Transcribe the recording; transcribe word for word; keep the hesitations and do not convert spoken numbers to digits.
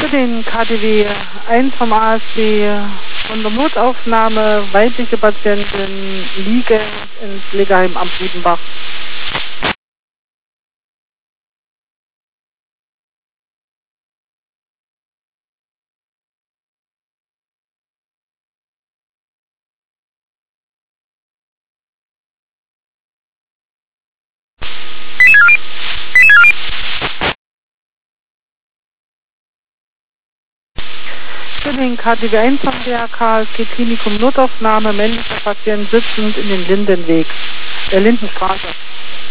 Für den K D W eins vom A S B von der Notaufnahme, weibliche Patientin, liegend ins Pflegeheim am Budenbach. Für den K D W eins vom D R K, es geht Klinikum Notaufnahme, männlicher Patient sitzend in den Lindenweg, der Lindenstraße.